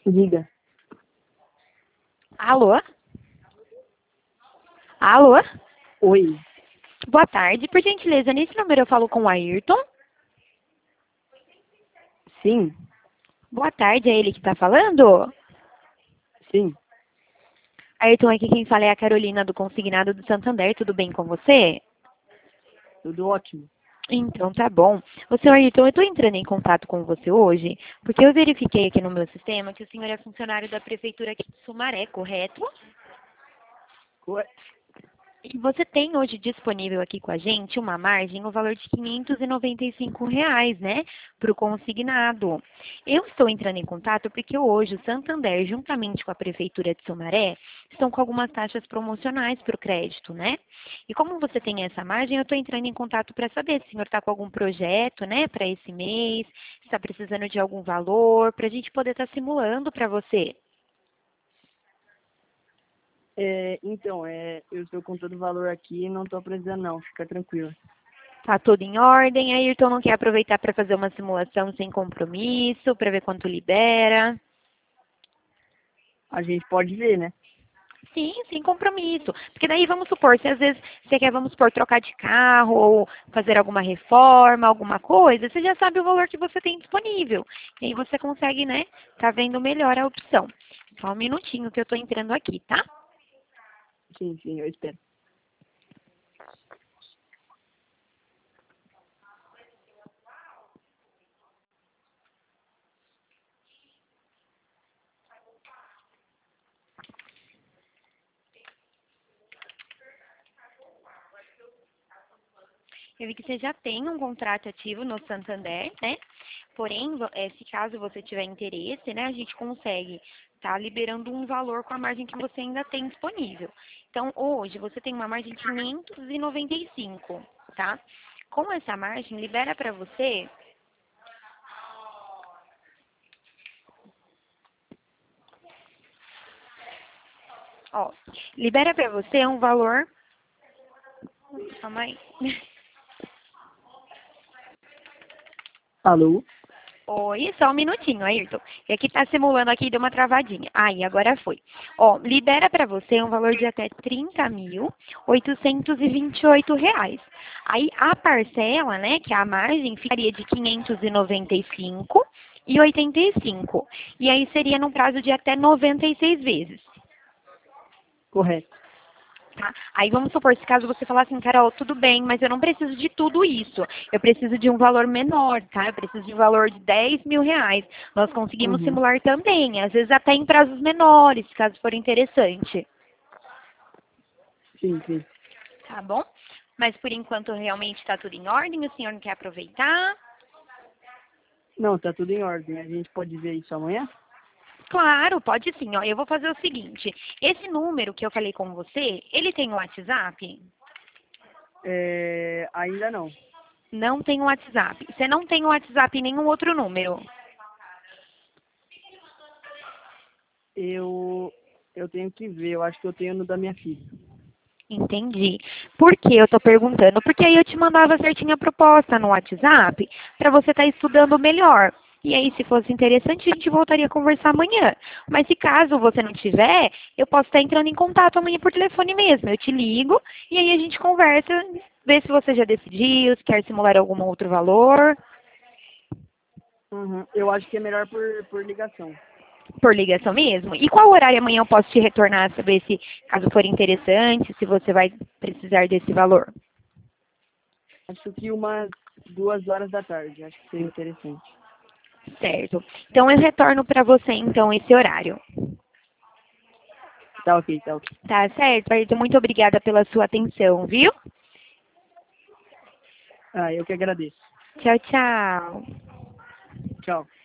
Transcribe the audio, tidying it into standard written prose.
Diga. Alô? Alô? Oi. Boa tarde. Por gentileza, nesse número eu falo com o Ayrton. Sim, Boa tarde, é ele que está falando? sim. Ayrton, aqui quem fala é a Carolina do Consignado do Santander. Tudo bem com você? Tudo ótimo. Então, tá bom. Ô, senhor Ayrton, eu estou entrando em contato com você hoje porque eu verifiquei aqui no meu sistema que o senhor é funcionário da Prefeitura aqui de Sumaré, correto? Ué, E você tem hoje disponível aqui com a gente uma margem no valor de R$ 595, né, para o consignado. Eu estou entrando em contato porque hoje o Santander, juntamente com a Prefeitura de Sumaré, estão com algumas taxas promocionais para o crédito, né? E como você tem essa margem, eu estou entrando em contato para saber se o senhor está com algum projeto, né, para esse mês, se está precisando de algum valor, para a gente poder estar simulando para você. eu estou com todo o valor aqui e não estou precisando não, fica tranquilo. Tá tudo em ordem, Ayrton não quer aproveitar para fazer uma simulação sem compromisso, para ver quanto libera. A gente pode ver, né? Sim, sem compromisso. Porque daí vamos supor, se às vezes você quer, vamos supor, trocar de carro ou fazer alguma reforma, alguma coisa, você já sabe o valor que você tem disponível. E aí você consegue, né, tá vendo melhor a opção. Só um minutinho que eu tô entrando aqui, tá? Sim, sim, eu espero. Eu vi que você já tem um contrato ativo no Santander, né? Porém, se caso você tiver interesse, né, a gente consegue estar liberando um valor com a margem que você ainda tem disponível. Então, hoje, você tem uma margem de 595, tá? Com essa margem, libera para você, ó, libera para você um valor, calma aí. Alô? Oi, só um minutinho, Ayrton. E aqui tá simulando aqui, deu uma travadinha. Aí, agora foi. Ó, libera para você um valor de até R$ 30.828. Aí, a parcela, né, que é a margem, ficaria de 595,85. E aí, seria num prazo de até 96 vezes. Correto. Tá? Aí vamos supor, se caso você falar assim, Carol, tudo bem, mas eu não preciso de tudo isso. Eu preciso de um valor menor, tá? Eu preciso de um valor de R$ 10.000. Nós conseguimos Uhum. simular também, às vezes até em prazos menores, caso for interessante. Sim, sim. Tá bom? Mas por enquanto realmente está tudo em ordem, o senhor não quer aproveitar? Não, tá tudo em ordem. A gente pode ver isso amanhã? Claro, pode sim. Ó, eu vou fazer o seguinte, esse número que eu falei com você, ele tem o WhatsApp? Ainda não. Não tem o WhatsApp. Você não tem o WhatsApp em nenhum outro número? Eu tenho que ver, eu acho que eu tenho no da minha filha. Entendi. Por que eu tô perguntando? Porque aí eu te mandava certinho a proposta no WhatsApp para você estar estudando melhor. E aí, se fosse interessante, a gente voltaria a conversar amanhã. Mas se caso você não tiver, eu posso estar entrando em contato amanhã por telefone mesmo. Eu te ligo e aí a gente conversa, vê se você já decidiu, se quer simular algum outro valor. Uhum. Eu acho que é melhor por ligação. Por ligação mesmo. E qual horário amanhã eu posso te retornar, saber se, caso for interessante, se você vai precisar desse valor? Acho que umas 2 horas da tarde. Acho que seria interessante. Certo. Então eu retorno para você então esse horário. Tá ok, tá ok. Tá certo, Ayrton? Muito obrigada pela sua atenção, viu? Ah, eu que agradeço. Tchau, tchau. Tchau.